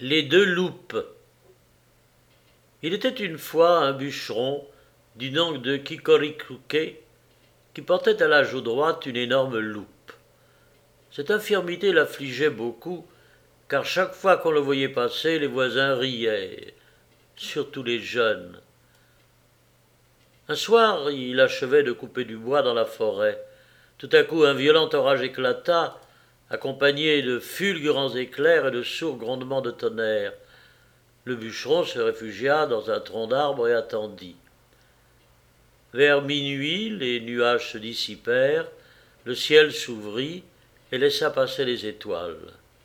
Les deux loupes. Il était une fois un bûcheron du nom de Kikorikuke qui portait à la joue droite une énorme loupe. Cette infirmité l'affligeait beaucoup, car chaque fois qu'on le voyait passer, les voisins riaient, surtout les jeunes. Un soir, il achevait de couper du bois dans la forêt. Tout à coup, un violent orage éclata, accompagné de fulgurants éclairs et de sourds grondements de tonnerre. Le bûcheron se réfugia dans un tronc d'arbre et attendit. Vers minuit, les nuages se dissipèrent, le ciel s'ouvrit et laissa passer les étoiles.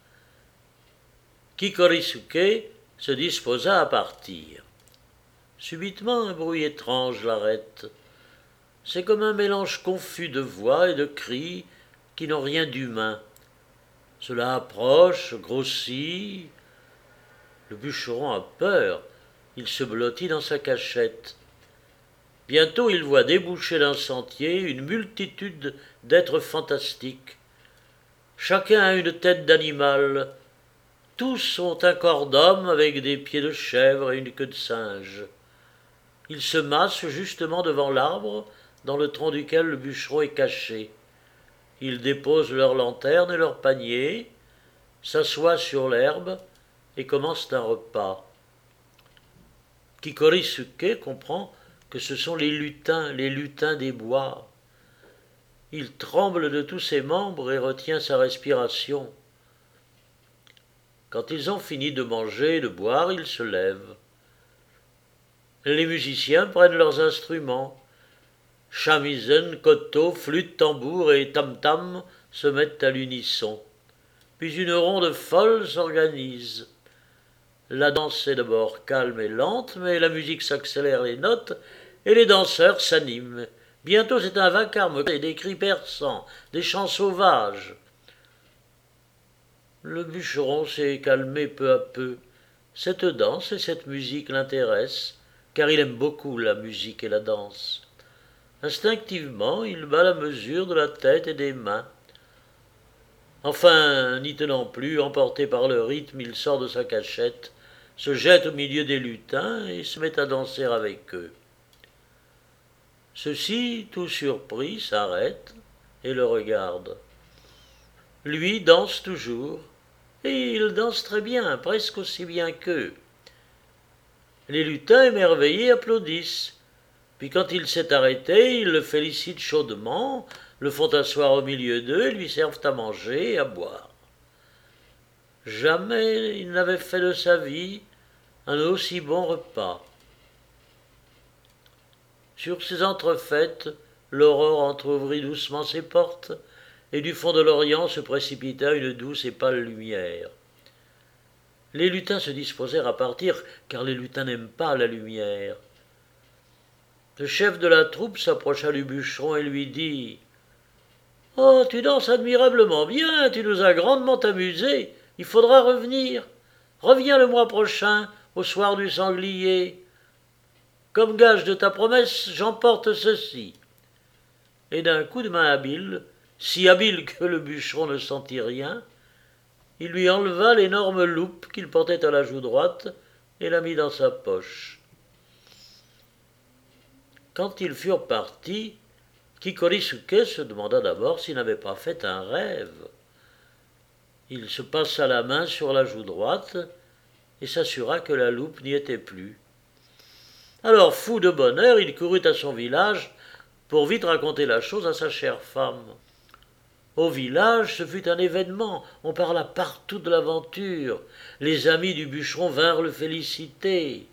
Kikorisuke se disposa à partir. Subitement, un bruit étrange l'arrête. C'est comme un mélange confus de voix et de cris qui n'ont rien d'humain. Cela approche, grossit. Le bûcheron a peur. Il se blottit dans sa cachette. Bientôt, il voit déboucher d'un sentier une multitude d'êtres fantastiques. Chacun a une tête d'animal. Tous ont un corps d'homme avec des pieds de chèvre et une queue de singe. Ils se massent justement devant l'arbre dans le tronc duquel le bûcheron est caché. Ils déposent leurs lanternes et leurs paniers, s'assoient sur l'herbe et commencent un repas. Kikorisuke comprend que ce sont les lutins des bois. Il tremble de tous ses membres et retient sa respiration. Quand ils ont fini de manger et de boire, ils se lèvent. Les musiciens prennent leurs instruments. Shamisen, koto, flûte, tambour et tam-tam se mettent à l'unisson. Puis une ronde folle s'organise. La danse est d'abord calme et lente, mais la musique s'accélère les notes et les danseurs s'animent. Bientôt c'est un vacarme et des cris perçants, des chants sauvages. Le bûcheron s'est calmé peu à peu. Cette danse et cette musique l'intéressent, car il aime beaucoup la musique et la danse. Instinctivement, il bat la mesure de la tête et des mains. Enfin, n'y tenant plus, emporté par le rythme, il sort de sa cachette, se jette au milieu des lutins et se met à danser avec eux. Ceux-ci, tout surpris, s'arrêtent et le regardent. Lui danse toujours, et il danse très bien, presque aussi bien qu'eux. Les lutins émerveillés applaudissent. Puis quand il s'est arrêté, ils le félicitent chaudement, le font asseoir au milieu d'eux et lui servent à manger et à boire. Jamais il n'avait fait de sa vie un aussi bon repas. Sur ces entrefaites, l'aurore entr'ouvrit doucement ses portes, et du fond de l'Orient se précipita une douce et pâle lumière. Les lutins se disposèrent à partir, car les lutins n'aiment pas la lumière. Le chef de la troupe s'approcha du bûcheron et lui dit « Oh, tu danses admirablement bien, tu nous as grandement amusés, il faudra revenir. Reviens le mois prochain, au soir du sanglier. Comme gage de ta promesse, j'emporte ceci. » Et d'un coup de main habile, si habile que le bûcheron ne sentit rien, il lui enleva l'énorme loupe qu'il portait à la joue droite et la mit dans sa poche. Quand ils furent partis, Kikorisuke se demanda d'abord s'il n'avait pas fait un rêve. Il se passa la main sur la joue droite et s'assura que la loupe n'y était plus. Alors, fou de bonheur, il courut à son village pour vite raconter la chose à sa chère femme. Au village, ce fut un événement, on parla partout de l'aventure. Les amis du bûcheron vinrent le féliciter.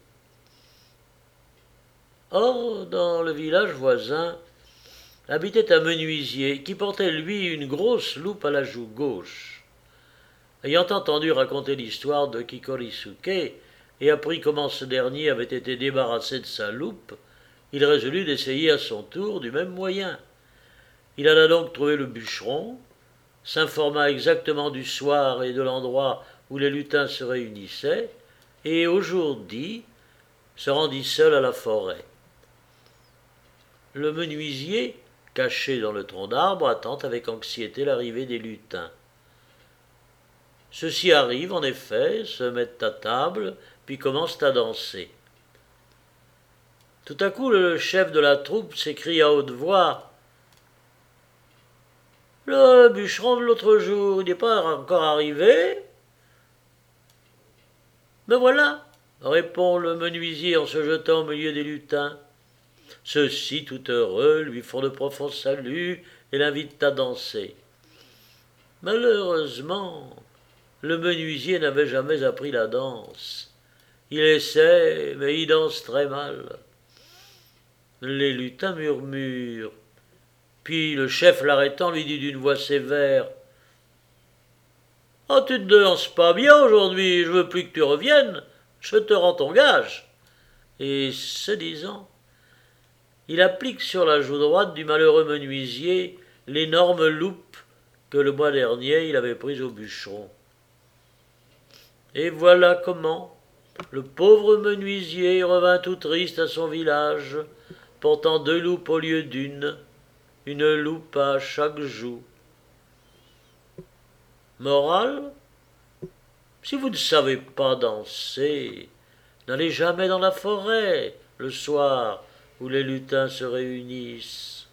Or, dans le village voisin, habitait un menuisier qui portait, lui, une grosse loupe à la joue gauche. Ayant entendu raconter l'histoire de Kikorisuke et appris comment ce dernier avait été débarrassé de sa loupe, il résolut d'essayer à son tour du même moyen. Il alla donc trouver le bûcheron, s'informa exactement du soir et de l'endroit où les lutins se réunissaient, et au jour dit, se rendit seul à la forêt. Le menuisier, caché dans le tronc d'arbre, attend avec anxiété l'arrivée des lutins. Ceux-ci arrivent, en effet, se mettent à table, puis commencent à danser. Tout à coup, le chef de la troupe s'écrie à haute voix: Le bûcheron de l'autre jour, il n'est pas encore arrivé? Me voilà, répond le menuisier en se jetant au milieu des lutins. Ceux-ci, tout heureux, lui font de profonds saluts et l'invitent à danser. Malheureusement, le menuisier n'avait jamais appris la danse. Il essaie, mais il danse très mal. Les lutins murmurent. Puis le chef, l'arrêtant, lui dit d'une voix sévère: Oh, tu ne danses pas bien aujourd'hui, je veux plus que tu reviennes, je te rends ton gage. Et ce disant, il applique sur la joue droite du malheureux menuisier l'énorme loupe que le mois dernier il avait prise au bûcheron. Et voilà comment le pauvre menuisier revint tout triste à son village, portant 2 loupes au lieu une loupe à chaque joue. Morale: si vous ne savez pas danser, n'allez jamais dans la forêt le soir où les lutins se réunissent.